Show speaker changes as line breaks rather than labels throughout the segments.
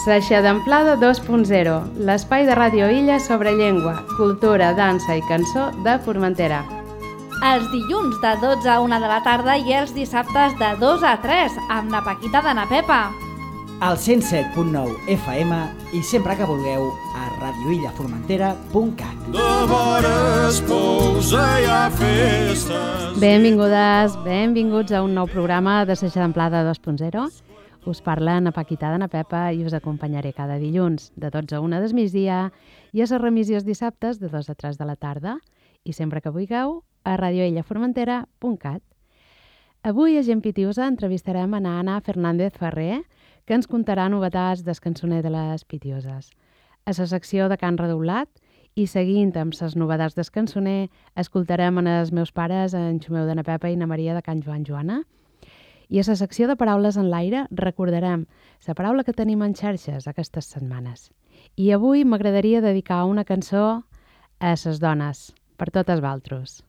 Seixamplada 2.0, l'espai de Ràdio Illa sobre llengua, cultura, dansa i cançó de Formentera.
Els dilluns de 12 a 1 de la tarda i els dissabtes de 2 a 3 amb la Paquita de na Pepa.
Al 107.9 FM i sempre que vulgueu a radioillaformentera.cat.
De vores pols hi ha festes.
Benvingudes, benvinguts a un nou programa de Seixamplada 2.0. Us parla na Paquita de na Pepa i us acompanyaré cada dilluns de 12 a 1 del migdia i a les remissions dissabtes de 2 a 3 de la tarda i sempre que vulgueu a radioillaformentera.cat. Avui a Gent Pitiusa entrevistarem a Anna Fernández Ferrer, que ens contarà novetats del cançoner de les Pitiuses. A la secció de Can Redoblat i seguint amb les novetats del cançoner escoltarem els meus pares, en Xumeu de na Pepa i na Maria de Can Joan Joana. I a la secció de Paraules en l'aire recordarem la paraula que tenim en xarxes aquestes setmanes. I avui m'agradaria dedicar una cançó a les dones, per totes valtros.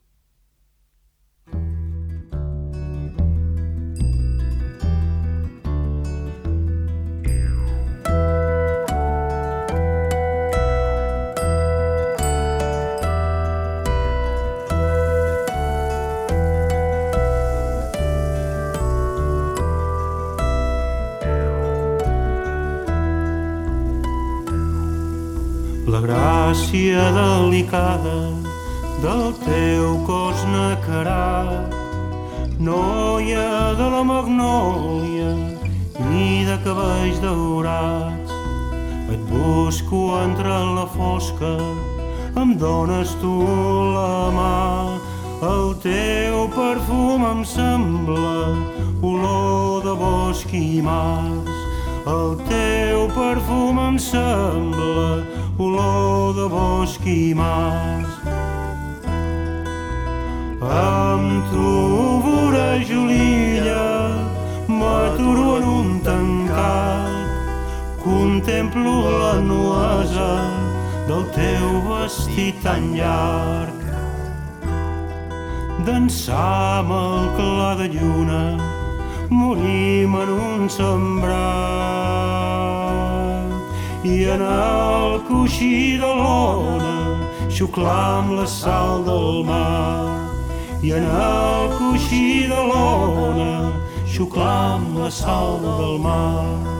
La gràcia delicada del teu cos nacarat, noia de la magnòlia i de cabells daurats. Et busco entre la fosca, em dones tu la mà. El teu perfum em sembla olor de bosc i mars. El teu perfum em sembla olor de bosc i mars. Amb tu vorejo l'illa, m'aturo en un tancat, contemplo la nuesa del teu vestit tan llarg. Dansam al clar de lluna, morim en un sembrat i en el coixí de l'ona xuclam la sal del mar. I en el coixí de l'ona xuclam la sal del mar.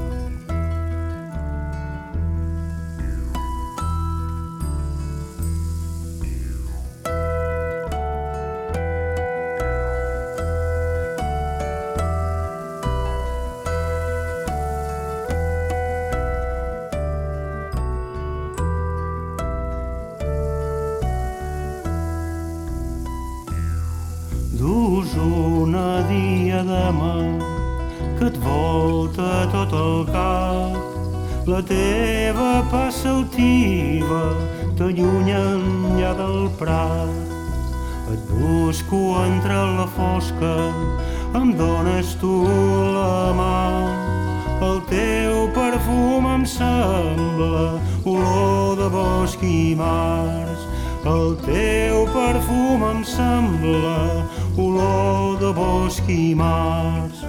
Dus una diadema que et volta tot el cap. La teva passa altiva t'allunya enllà del prat. Et busco entre la fosca, em dones tu la mà. El teu perfum em sembla olor de bosc i mars. El teu perfum em sembla olor de bosc i mars.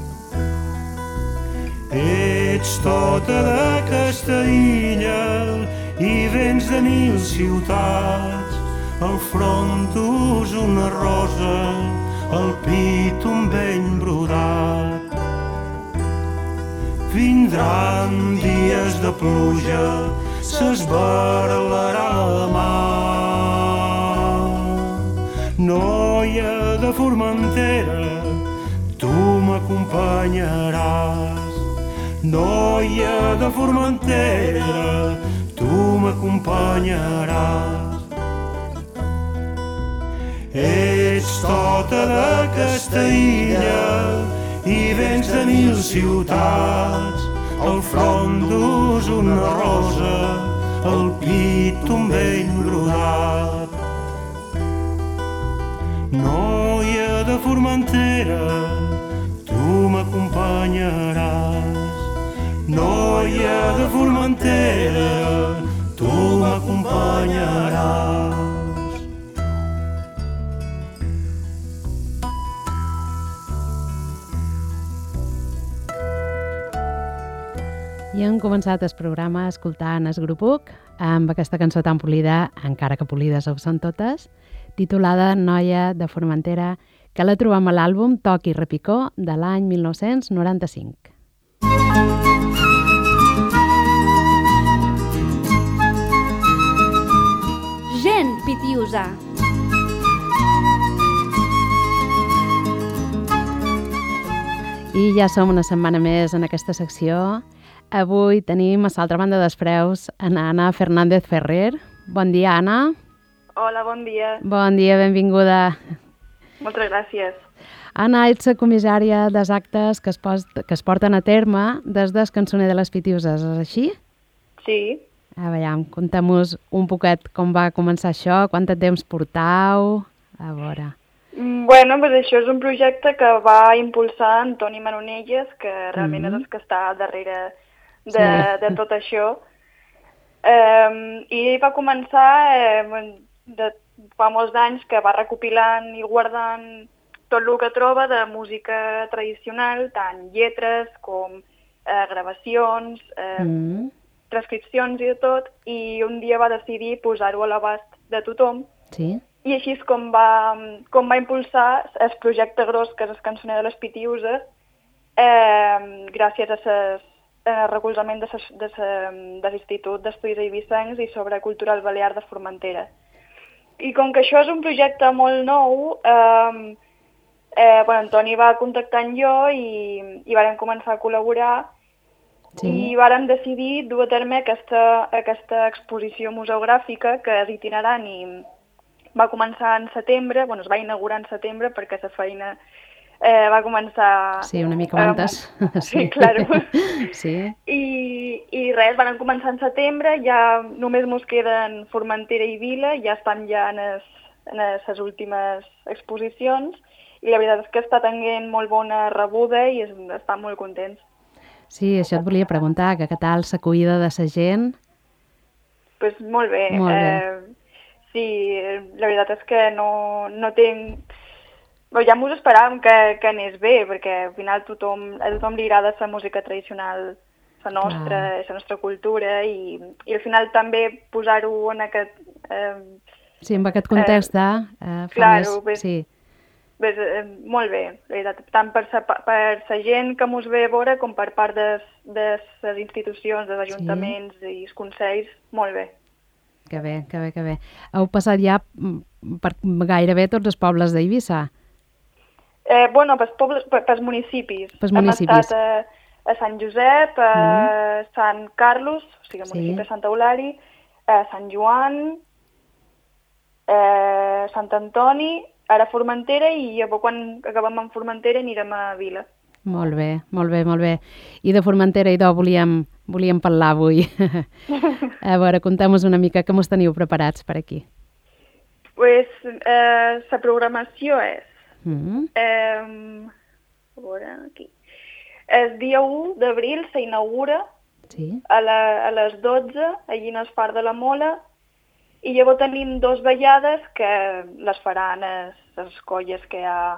Ets tota d'aquesta illa i vens de 1000 ciutats. Al front dus una rosa, al pit un vell brodat. Vindran dies de pluja, s'esbarlarà la mar. Noia de Formentera, tu m'acompanyaràs. Noia de Formentera, tu m'acompanyaràs. Ets tota d'aquesta illa i vens de 1000 ciutats. Al front dus una rosa, al pit un vell brodat. Noia de Formentera, tu m'acompanyaràs. Noia de Formentera, tu m'acompanyaràs.
I I hem començat el programa escoltant el grup UC amb aquesta cançó tan polida, encara que polides ho són totes, titulada Noia de Formentera, que la trobam a l'àlbum Toc i Repicó de l'any 1995.
Gent pitiusa.
I ja som una setmana més en aquesta secció. Avui tenim a l'altra banda dels preus en Anna Fernández Ferrer. Bon dia, Anna.
Hola, bon dia.
Bon dia, benvinguda.
Moltes gràcies.
Anna, ets la comissària dels actes que es porten a terme des del Cançoner de les Pitiuses, és així?
Sí.
A veure, contem-nos un poquet com va començar això, quant de temps portau, a veure.
Bueno, doncs això és un projecte que va impulsar Antoni Manonelles, que realment és el que està darrere de tot això. I ell va començar fa molts anys, que va recopilant i guardant tot el que troba de música tradicional, tant lletres com gravacions, transcripcions i de tot, i un dia va decidir posar-ho a l'abast de tothom.
Sí.
I així és com va impulsar el projecte gros, que és el Cançoner de les Pitiuses, gràcies al recolzament de l'Institut d'Estudis Eivissencs i sobre Cultural Balear de Formentera. I com que això és un projecte molt nou, Antoni va contactar amb jo i vàrem començar a col·laborar. Sí. I vàrem decidir dur a terme aquesta exposició museogràfica, que és itinerant i va començar en setembre, es va inaugurar en setembre perquè la feina va començar...
Sí, una mica abans.
Sí, claro.
Sí.
I res, van començar en setembre, ja només mos queden Formentera i Vila, ja estan ja en les últimes exposicions, i la veritat és que està tenint molt bona rebuda i estan molt contents.
Sí, això et volia preguntar, que què tal l'acollida de la gent?
Doncs molt bé.
Molt bé.
Sí, la veritat és que no tinc... Ja m'ho esperàvem que anés bé, perquè al final a tothom li agrada la música tradicional, la nostra cultura, i al final també posar-ho en aquest...
Sí, en aquest context,
claro,
sí.
Molt bé, la veritat, tant per la gent que mos ve a veure com per part de les institucions, dels ajuntaments i els consells, molt bé.
Que bé, que bé, que bé. Heu passat ja per gairebé tots els pobles d'Eivissa?
Pels municipis. Hem estat a Sant Josep, a Sant Carlos, o sigui, al municipi de Santa Eulària, a Sant Joan, a Sant Antoni, ara a Formentera, i llavors quan acabem amb Formentera anirem a Vila.
Molt bé, molt bé, molt bé. I de Formentera i d'O volíem parlar avui. A veure, contem-nos una mica què mos teniu preparats per aquí.
La programació és... a veure, aquí. El dia 1 d'abril s'inaugura a les 12, allí en el Far de la Mola, i llavors tenim 2 ballades que les faran les colles que hi ha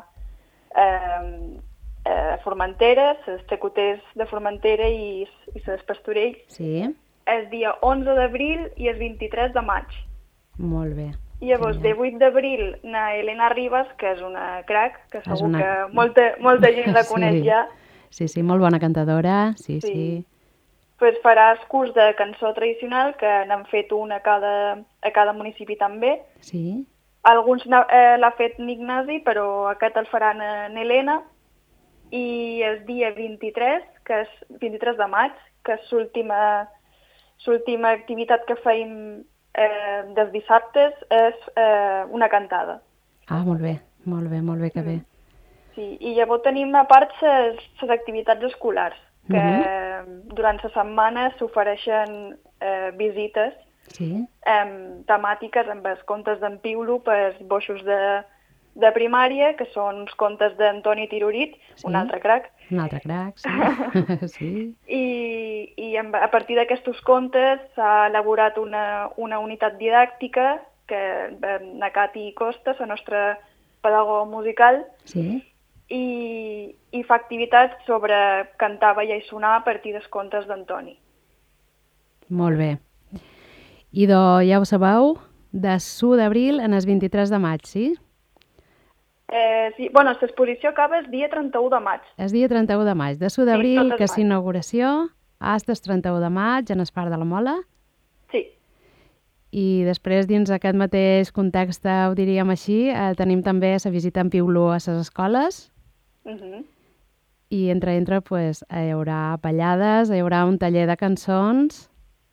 a Formentera, els xacoters de Formentera i els pastorells. Sí. El dia 11 d'abril i el 23 de maig.
Molt bé.
I llavors, de 8 d'abril, na Elena Ribas, que és una crac, que segur que molta gent la coneix ja.
Sí, molt bona cantadora, sí.
Pues farà el curs de cançó tradicional, que n'han fet un a cada municipi també.
Sí.
Alguns l'ha fet Ignasi, però aquest el faran en Elena. I el dia 23, que és 23 de maig, que és l'última activitat que feim dels dissabtes, és una cantada.
Ah, molt bé, que bé.
Sí, i llavors tenim a part les activitats escolars, que durant la setmana s'ofereixen visites temàtiques amb els contes d'en Piulo per boixos de primària, que són uns contes d'Antoni Tirorit, un altre crac.
Un altre crac, sí.
I a partir d'aquests contes s'ha elaborat una unitat didàctica que na Cati Costa, la nostra pedagoga musical, i fa activitats sobre cantar, ballar i sonar a partir dels contes d'Antoni.
Molt bé. I ja ho sabeu, de Su d'abril en el 23 de maig, sí?
Sí, bueno, l'exposició acaba el dia 31 de maig.
El dia 31 de maig. De Su d'abril,
tot
que
és
és inauguració, fins el 31 de maig, en el Parc de la Mola.
Sí.
I després, dins aquest mateix context, ho diríem així, tenim també la visita en Piuló a les escoles. I entre pues, hi haurà ballades, hi haurà un taller de cançons.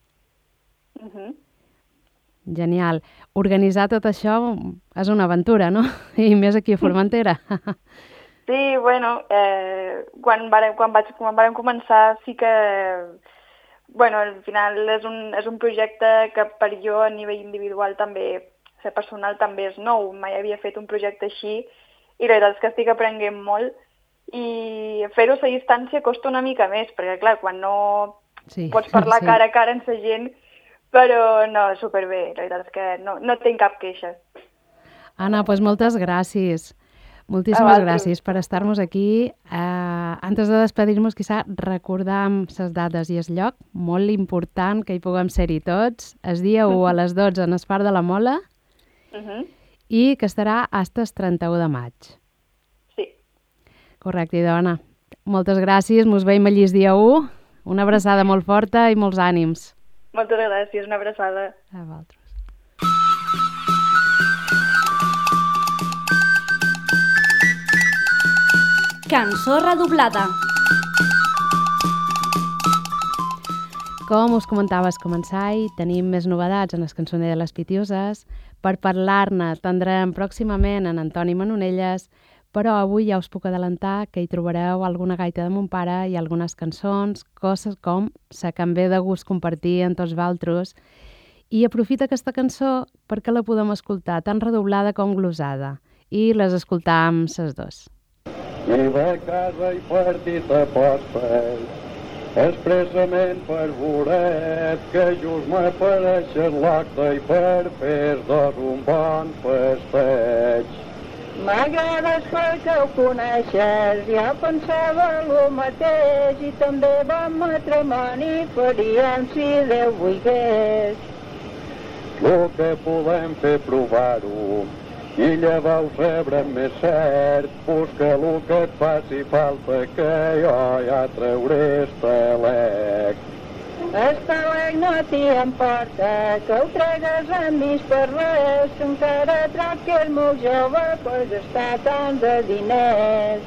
Genial. Organitzar tot això és una aventura, no? I més aquí a Formentera.
Sí, bueno, quan vàrem començar sí que... Bueno, al final és un projecte que per jo a nivell individual també, ser personal també és nou. Mai havia fet un projecte així i la veritat és que estic aprenent molt i fer-ho a distància costa una mica més, perquè clar, quan no pots parlar cara a cara amb la gent, però no, superbé, la veritat és que no tinc cap queixa.
Anna, doncs moltes gràcies. Moltíssimes gràcies per estar-nos aquí. Antes de despedir-nos, quizá recordam les dates i el lloc, molt important que hi puguem ser-hi tots, el dia 1 a les 12 en el Parc de la Mola i que estarà fins el 31 de maig.
Sí.
Correcte, Anna. Moltes gràcies, mos veiem allí el dia 1. Una abraçada molt forta i molts ànims.
Moltes gràcies, una abraçada.
A vosaltres.
Cançó redoblada.
Com us comentava al començar, tenim més novedats en el cançoner de les Pitioses. Per parlar-ne tindrem pròximament en Antoni Manonelles, però avui ja us puc adelantar que hi trobareu alguna gaita de mon pare i algunes cançons, coses com la que em ve de gust compartir amb tots vosaltres. I aprofita aquesta cançó perquè la podem escoltar tant redoblada com glosada. I les escoltam les dues.
I de casa i partit a postes, expressament per voret, que just m'apareixes l'acte i per fer-dos un bon festeig.
M'agrades perquè ho coneixes, ja pensava el mateix i també bon matrimoni faríem si Déu volgués.
El que podem fer provar-ho i llavors rebre més cert, busca el que et faci falta que jo ja trauré estalec.
Estalec no t'hi importa, que ho tregues amb mig per res, encara troc que és molt jove per gastar tant de diners.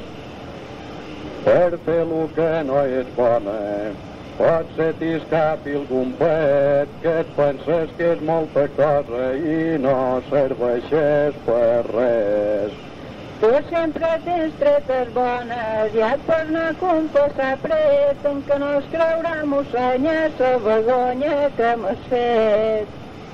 Per fer el que no és bona, potser t'escapi algun pet que et penses que és molta cosa i no serveixes per res.
Tu sempre tens tretes bones i et pots anar a compassar pret en que no es creurà mossenya la vergonya que m'has fet.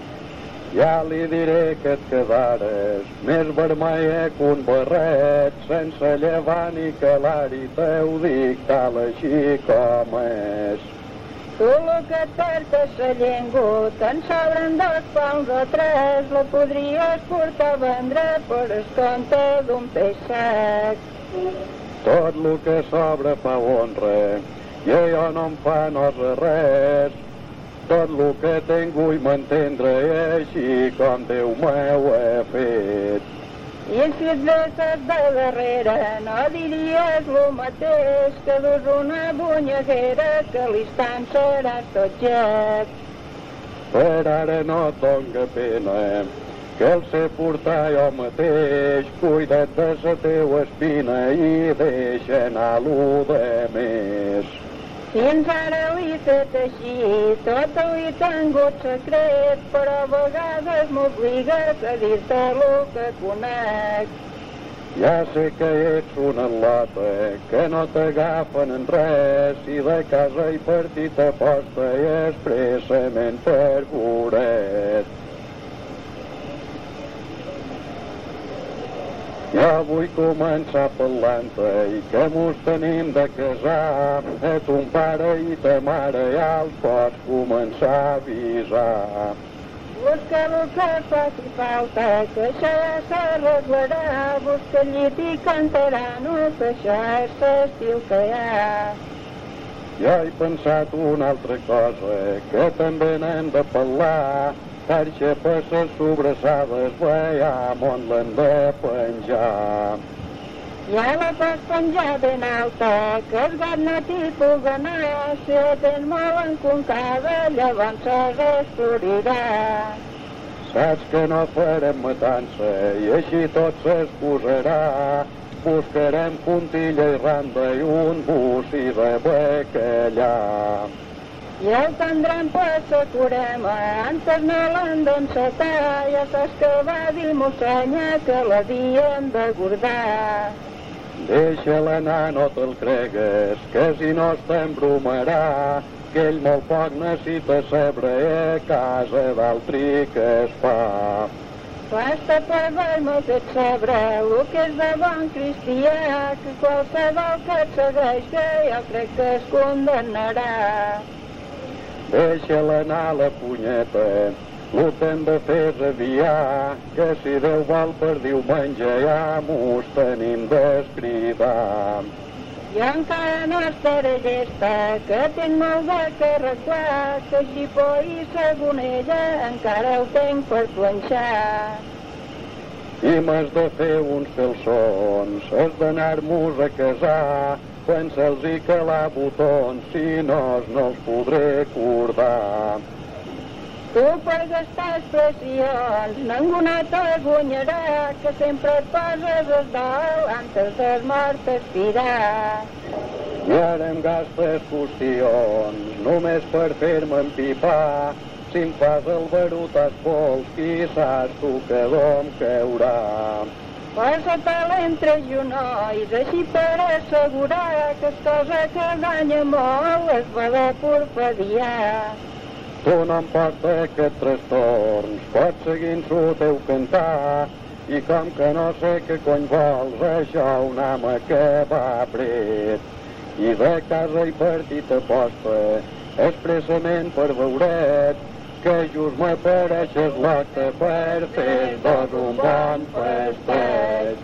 Ja li diré que et quedares més vermella que un barret, sense llevar ni calar-hi, t'ho dic tal així com és.
Tu el que et perdes la llengua, te'n sobren 2 pounds o 3, la podries portar a vendre per el compte d'un peix sec.
Tot el que sobra fa honra, i jo no em fa nosa res. Tot el que tinc vull m'entendre així com Déu m'ho ha fet.
I si et vesses de darrere no diries el mateix, que dus una bunyeguera que a l'instant seràs tot gec.
Per ara no et dóna pena, que el sé portar jo mateix. Cuida't de la teua espina i deixa anar lo de més.
Fins ara ho he fet així, tot ho he tingut secret, però a vegades m'obligues a dir-te el que conec.
Ja sé que ets una lota, que no t'agafen en res, i de casa i partit a posta i expressament per voret. Jo vull començar parlant-te i que mos tenim de casar. A ton pare i ta mare ja els pots començar a avisar.
Busca el que faci falta, que això ja s'arreglarà. Busca el llit i cantarà, no, que això és l'estil que hi ha.
Jo he pensat una altra cosa, que també n'hem de parlar, perquè per les sobrassades veiem on l'hem de penjar.
Ja la pots penjar ben alta, que el gat no t'hi pug anar, si la tens molt enconcada, llavors es destruirà.
Saps que no farem matança i així tot s'exposarà. Buscarem puntilla i randa i un bocí de bacallà.
I el tindrem per la curema, antes no l'hem d'encetar, ja saps que va dir mossenya que l'havíem de guardar.
Deixa-la anar, no te'l cregues, que si no t'embromarà, que ell molt poc necessita saber a casa d'altri que es fa.
Basta per veure fet saber el que és de bon cristià, que qualsevol que et segueixi jo crec que es condemnarà.
Deixa-la anar la punyeta, el que hem de fer és aviar, que si Déu vol per diumenge ja mos tenim d'escridar.
Jo encara no estaré llesta, que tinc molt de carregar, que xipó i sagonella encara ho tinc per planxar.
I m'has de fer uns calçons, has d'anar-mos a casar, quan se'ls hi calar botons, si no els podré cordar.
Tu per gastar expressions ningú no te guanyarà, que sempre et poses el dol antes del mort aspirar.
I ara em gastes qüestions, només per fer-me empipar. Si em fas el barut als pols, qui saps tu que d'on caurà.
Posa-te-la entre genolls, així per assegurar que és cosa que danya molt es va de porfadiar.
Tu no em pots d'aquests trastorns, pots seguint-s'ho teu cantar, i com que no sé què cony vols, això un home que va pret. I de casa he partit aposta, expressament per veuret, que just m'apareixes l'octa per fer-nos un bon festeig.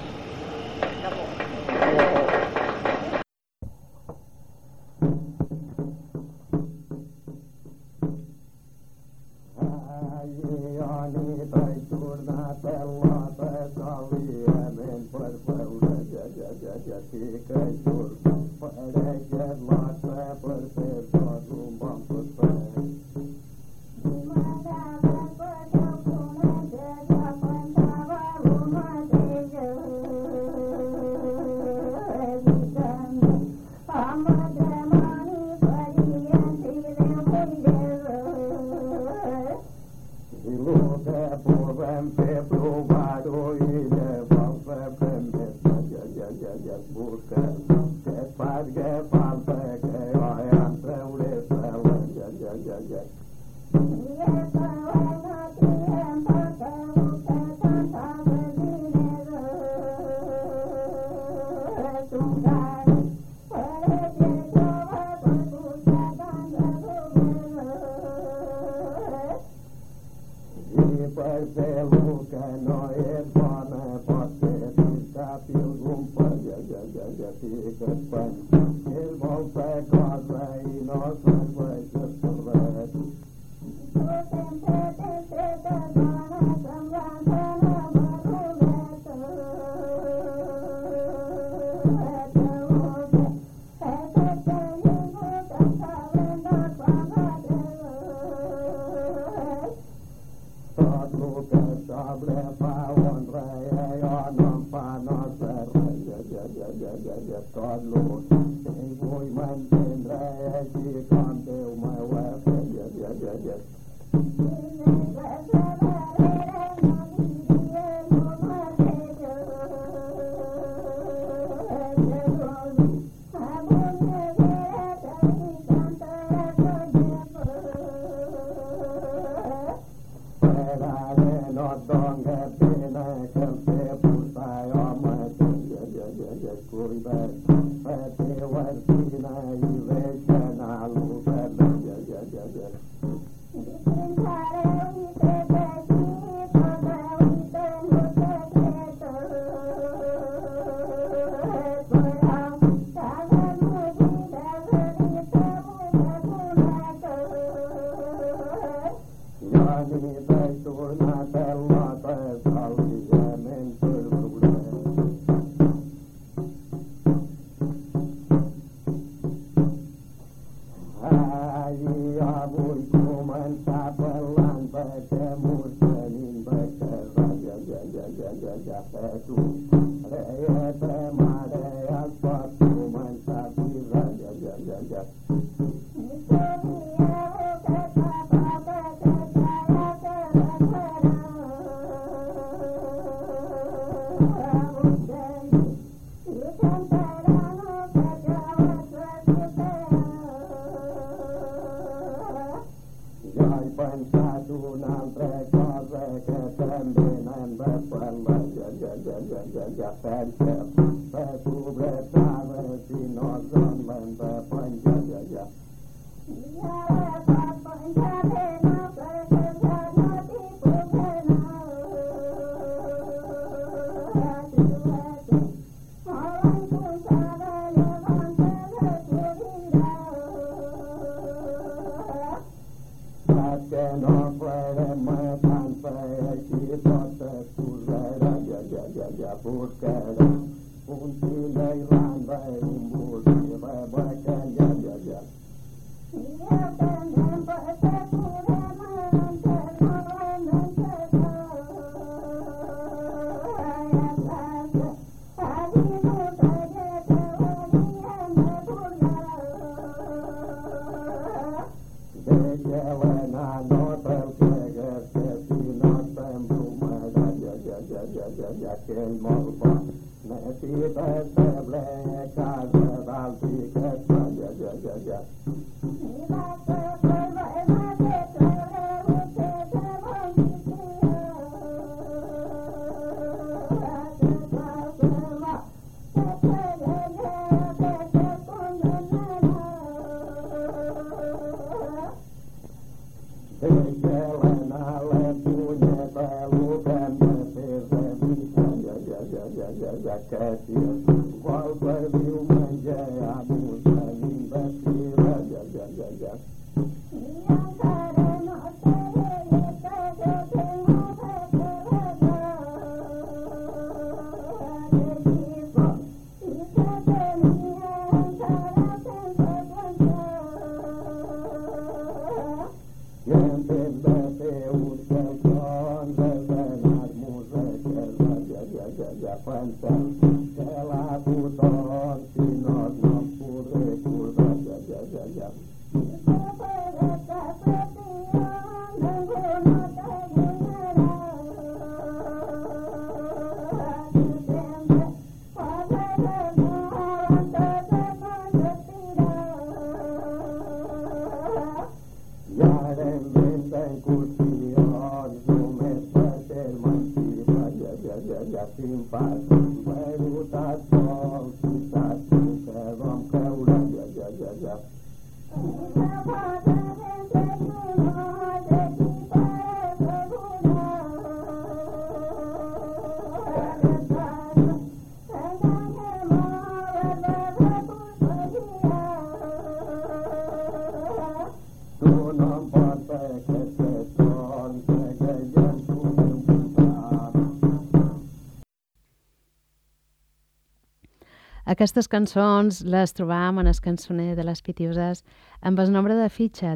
Aquestes cançons les trobam en el cançoner de les Pitiuses amb el nombre de fitxa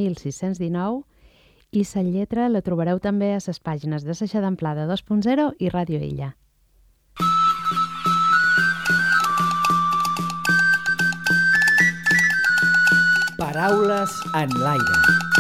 3619 i la lletra la trobareu també a les pàgines de Seixa d'Amplada 2.0 i Ràdio Illa.
Paraules en l'aire.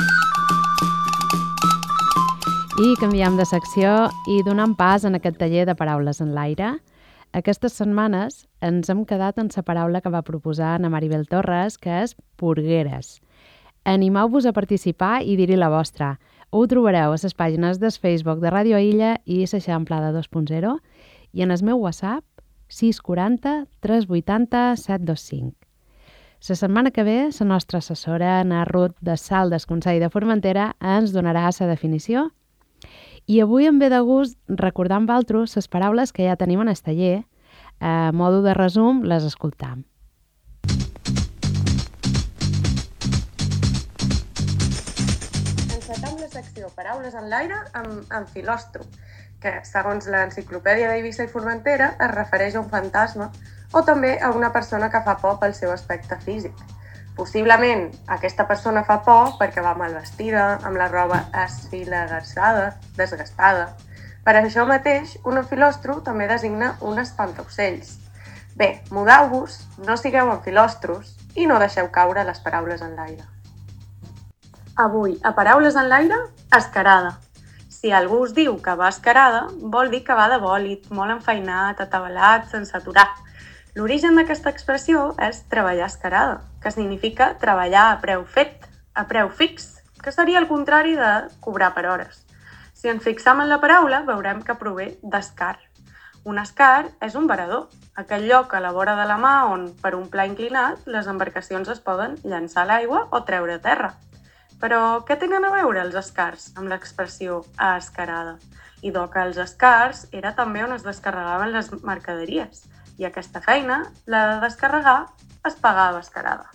I canviem de secció i donem pas en aquest taller de Paraules en l'aire. Aquestes setmanes ens hem quedat en la paraula que va proposar Ana Maribel Torres, que és purgueres. Animeu-vos a participar i dir-hi la vostra. Ho trobareu a les pàgines del Facebook de Ràdio Illa i Seixa d'Amplada 2.0 i en el meu WhatsApp 640 380 725. La setmana que ve, la nostra assessora, Ana Ruth, de Salt del Consell de Formentera, ens donarà la definició. I avui em ve de gust recordar amb altres les paraules que ja tenim en el taller. A modo de resum, les escoltam.
En encetem la secció Paraules en l'aire amb filòstrum, que, segons l'Enciclopèdia d'Eivissa i Formentera, es refereix a un fantasma o també a una persona que fa por pel seu aspecte físic. Possiblement, aquesta persona fa por perquè va mal vestida, amb la roba esfilagassada, desgastada. Per això mateix, un filòstrum també designa un espantaocells. Bé, mudeu-vos, no sigueu enfilòstros i no deixeu caure les paraules en l'aire. Avui, a Paraules en l'aire, escarada. Si algú us diu que va escarada, vol dir que va de bòlit, molt enfeinat, atabalat, sense aturar. L'origen d'aquesta expressió és treballar escarada, que significa treballar a preu fet, a preu fix, que seria el contrari de cobrar per hores. Si ens fixam en la paraula, veurem que prové d'escar. Un escar és un varador, aquell lloc a la vora de la mà on, per un pla inclinat, les embarcacions es poden llançar a l'aigua o treure a terra. Però què tenen a veure els escars amb l'expressió a escarada? Idò que els escars era també on es descarregaven les mercaderies, i aquesta feina, la de descarregar, es pagava escarada.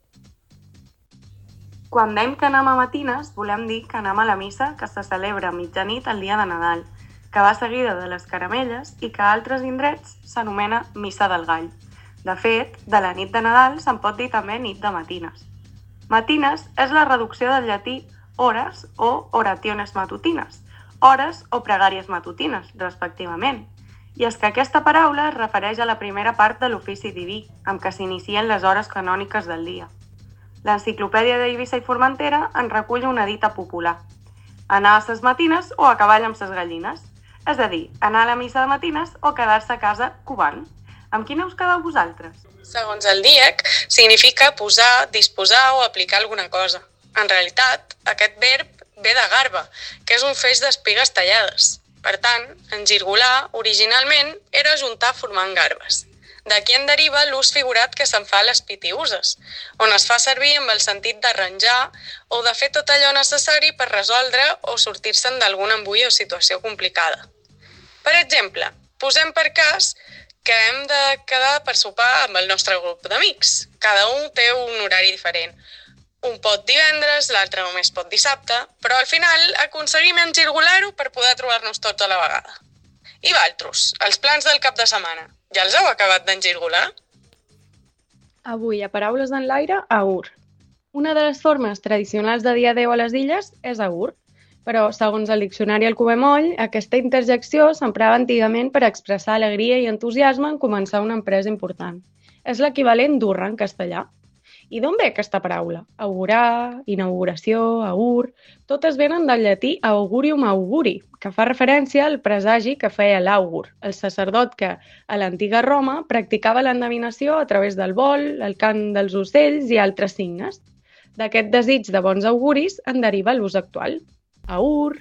Quan dèiem que anem a matines, volem dir que anem a la missa que se celebra a mitjanit el dia de Nadal, que va seguida de les caramelles i que a altres indrets s'anomena Missa del Gall. De fet, de la nit de Nadal se'n pot dir també nit de matines. Matines és la reducció del llatí hores o oraciones matutines, hores o pregàries matutines, respectivament. I és que aquesta paraula es refereix a la primera part de l'ofici diví, amb què s'inicien les hores canòniques del dia. L'Enciclopèdia d'Eivissa i Formentera en recull una dita popular: anar a ses matines o a cavall amb ses gallines. És a dir, anar a la missa de matines o quedar-se a casa covant. Amb quina us quedeu vosaltres?
Segons el DIEC, significa posar, disposar o aplicar alguna cosa. En realitat, aquest verb ve de garba, que és un feix d'espigues tallades. Per tant, engirgolar, originalment, era ajuntar formant garbes. D'aquí en deriva l'ús figurat que se'n fa a les pitiuses, on es fa servir amb el sentit d'arranjar o de fer tot allò necessari per resoldre o sortir-se'n d'algun embull o situació complicada. Per exemple, posem per cas que hem de quedar per sopar amb el nostre grup d'amics. Cada un té un horari diferent. Un pot divendres, l'altre només pot dissabte, però al final aconseguim engirgolar-ho per poder trobar-nos tots a la vegada. I valtros, els plans del cap de setmana, ja els heu acabat d'engirgolar?
Avui, a Paraules en l'aire, agur. Una de les formes tradicionals de dir adeu a les illes és agur, però, segons el diccionari El Cobemoll, aquesta interjecció s'emprava antigament per expressar alegria i entusiasme en començar una empresa important. És l'equivalent d'urra en castellà. I d'on ve aquesta paraula? Augurar, inauguració, augur... Totes venen del llatí augurium auguri, que fa referència al presagi que feia l'àugur, el sacerdot que, a l'antiga Roma, practicava l'endevinació a través del vol, el cant dels ocells i altres signes. D'aquest desig de bons auguris en deriva l'ús actual. Aur!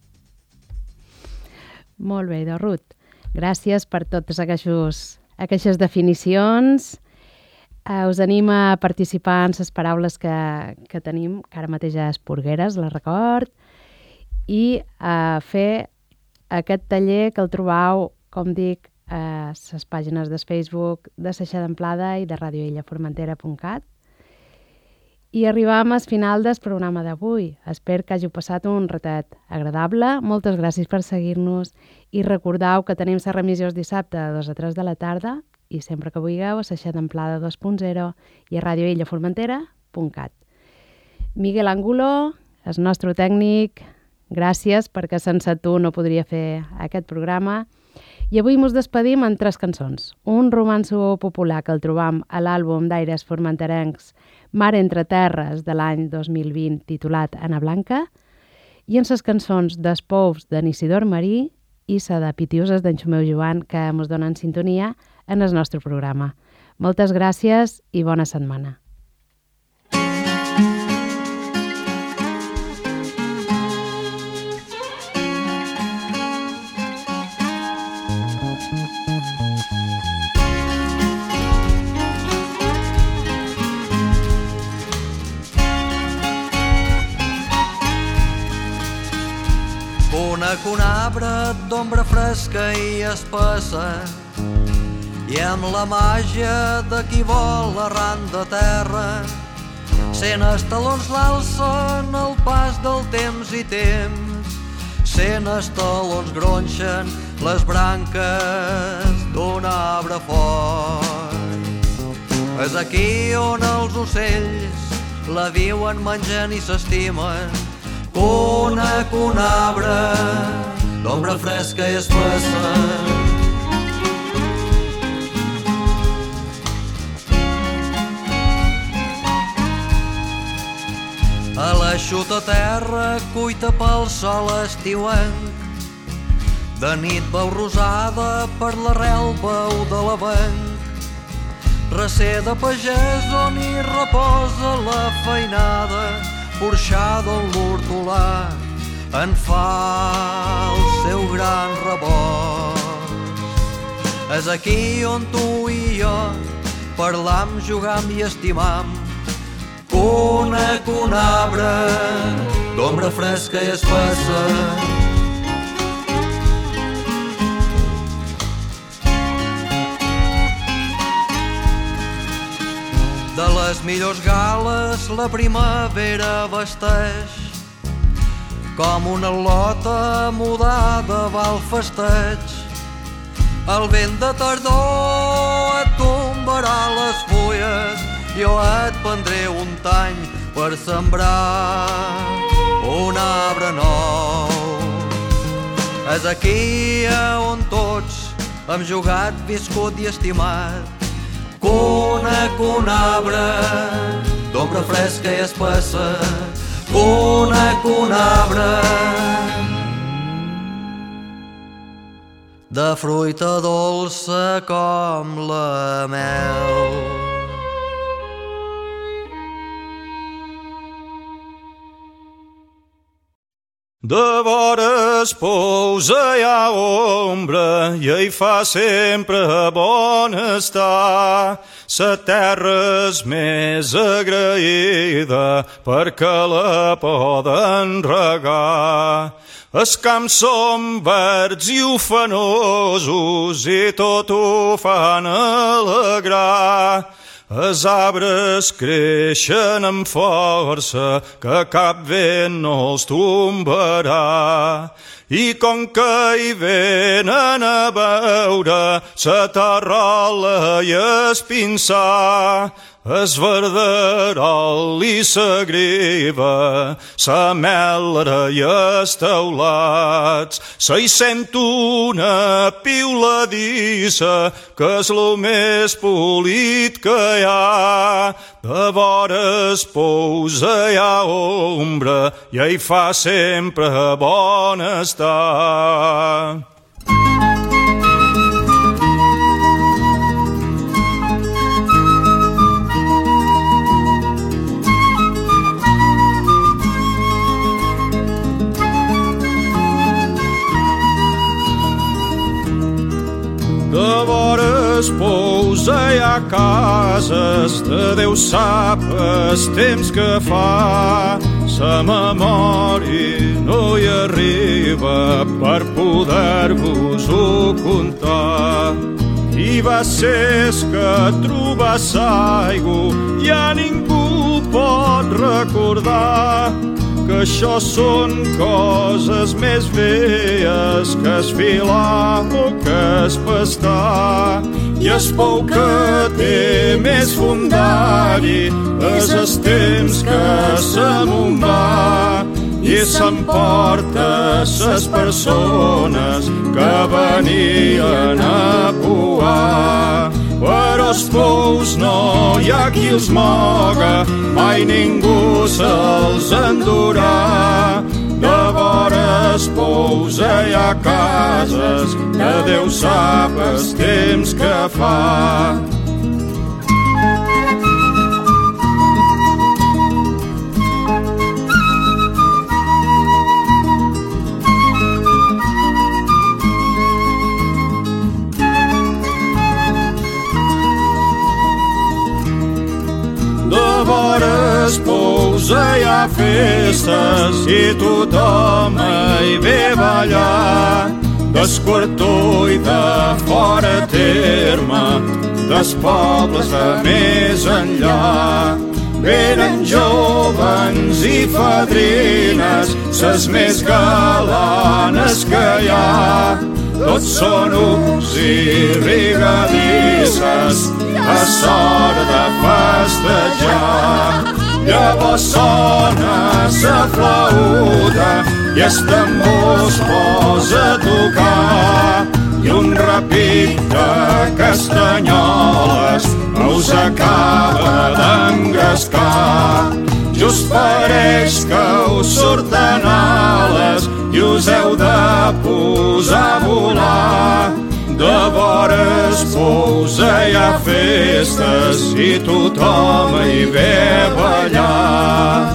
Molt bé, Ruth. Gràcies per totes aquestes definicions. Us anima a participar en les paraules que tenim, que ara mateix ja és Porgueres, la record, i a fer aquest taller que el trobeu, com dic, a les pàgines de Facebook de Seixada Amplada i de radioillaformentera.cat. I arribam al final del programa d'avui. Espero que hàgiu passat un ratet agradable. Moltes gràcies per seguir-nos i recordeu que tenim la remissió el dissabte de 2 a 3 de la tarda i sempre que vulgueu a Seixada Amplada 2.0 i a radioillaformentera.cat. Miguel Angulo, el nostre tècnic, gràcies perquè sense tu no podria fer aquest programa. I avui ens despedim amb 3 cançons. Un romanço popular que el trobam a l'àlbum d'aires formenterencs Mar entre terres de l'any 2020 titulat Ana Blanca i en les cançons d'Espous d'en Isidor Marí i la de Pitiuses d'en Xumeu Joan que ens donen sintonia en el nostre programa. Moltes gràcies i bona setmana.
Conec un arbre d'ombra fresca i espessa i amb la màgia de qui vol arran de terra Cent estalons l'alcen el pas del temps i temps, 100 estalons gronxen les branques d'un arbre fort. És aquí on els ocells la viuen menjant i s'estimen. Conec un arbre d'ombra fresca i espessa, a l'eixuta terra cuita pel sol estiuenc, de nit veu rosada per l'arrel veu de l'avenc, recer de pagès on hi reposa la feinada, porxada on l'hortolà en fa el seu gran rebost. És aquí on tu i jo parlam, jugam i estimam. Conec un arbre d'ombra fresca i espessa, de les millors gales la primavera vesteix, com una lota mudada va al festeig. El vent de tardor et tombarà les fulles, jo et prendré un tany per sembrar un arbre nou. És aquí on tots hem jugat, viscut i estimat. Conec un arbre d'ombra fresca i espessa, conec un arbre de fruita dolça com la mel.
De vora es pousa hi ha ombra i hi fa sempre bon estar. Sa terra és més agraïda perquè la poden regar. Els camps són verds i ufanosos i tot ho fan alegrar. Els arbres creixen amb força que cap vent no els tombarà. I com que hi venen a veure sa terrola i es pinçar, es verderol i sa griva, sa melra i els teulats, se hi sent una piuladissa que és lo més polit que hi ha. De vora es pousa hi ha ombra i hi fa sempre bon estar. De vora es pousa hi ha cases, de Déu sap el temps que fa. Sa memòria no hi arriba per poder-vos-ho contar. I va ser que trobàs aigua, ja ningú pot recordar que això són coses més veies que es filar o que es pastar. I es pou que té més fondari és el temps que se'n va i s'emporta ses persones que venien a pouar. Però els pous no hi ha qui els moga, mai ningú se'ls endurà. De vora es pous hi ha cases, que Déu sap el temps que fa. Es pousa hi ha festes i tothom hi ve ballar. Des quartó i de fora terme, des pobles de més enllà. venen jovens i fadrines, ses més galanes que hi ha. Tots són ucs i rigadisses, a sort de festejar. Llavors sona sa flauta i el tambor es posa a tocar, i un repic de castanyoles us acaba d'engrescar. Just pareix que us surten ales i us heu de posar a volar. De vores pousa hi ha festes i tothom hi ve a ballar.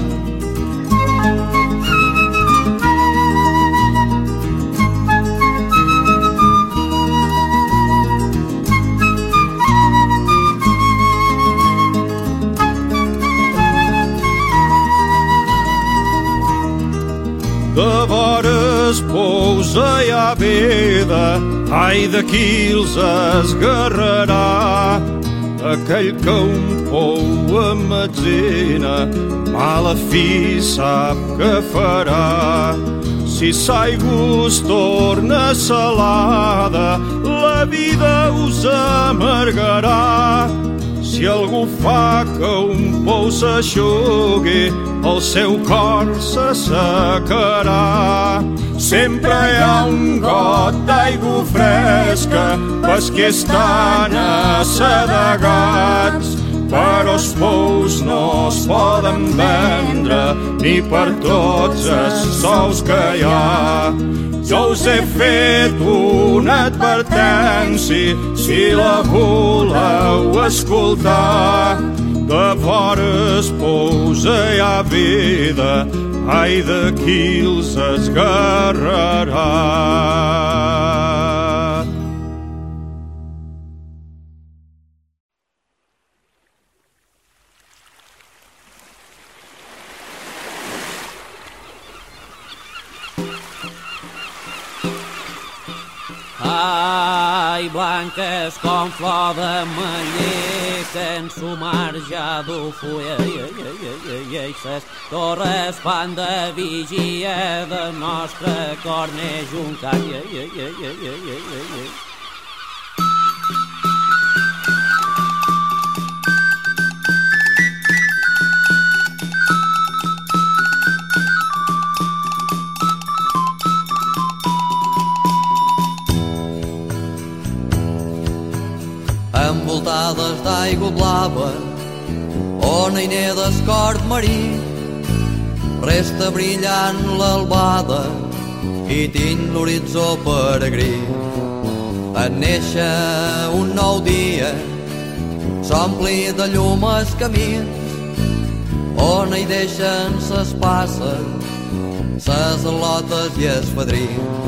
De vores pousa hi ha veda, ai de qui els esgarrarà. Aquell que un pou emmagatzina, mala fi sap què farà. Si s'aigua us torna salada, la vida us amargarà. Si algú fa que un pou s'aixugui, el seu cor s'assecarà. Sempre hi ha un got d'aigua fresca pels que estan assedegats, però els pous no es poden vendre ni per tots els sous que hi ha. Jo us he fet una advertència, si la voleu escoltar. De vores pousa hi ha vida, ai de qui els esgarrarà.
Ai, blanques com flor de meller, que en su mar ja d'ofulla, i ses torres fan de vigia del nostre cor neix un cant,
envoltades d'aigua blava, on hi neda d'escort marí, resta brillant l'albada i tinc l'horitzó peregrí. En néixer un nou dia, s'ompli de llum els camins, on hi deixen ses passes, ses al·lotes i els fadrins.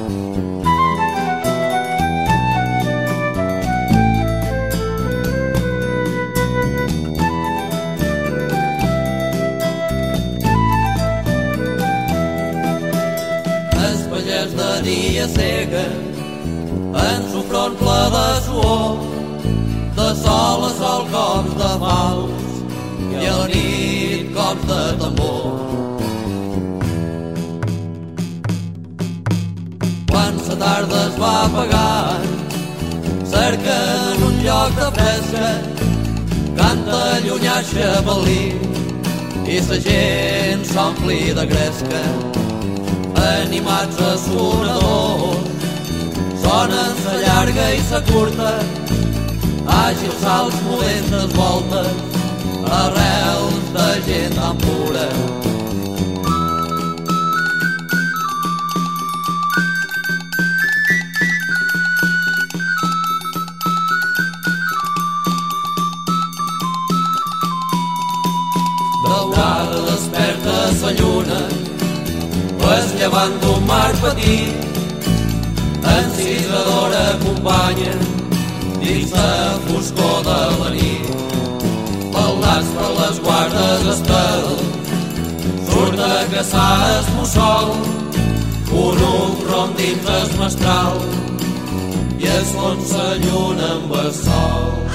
De dia cega, en su front ple de suor, de sol a sol cops de fals i a la nit cops de tambor. Quan la tarda es va apagant, cerquen un lloc de fresca, canta llunyà xavalí i sa gent s'ompli de gresca. Animats a sonadors, sonen sa llarga i sa curta, àgils salts moventes voltes, arrels de gent tan pura. Daurada desperta sa lluna, es llevant d'un mar petit, encisadora acompanya dins la foscor de la nit. Baldats per les guardes estels, surt a caçar es mussol, un rom dins es mestral i es fon sa lluna amb el sol.